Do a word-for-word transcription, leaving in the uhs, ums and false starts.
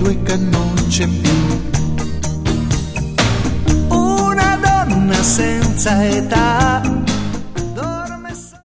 due che non c'è più. Una donna senza età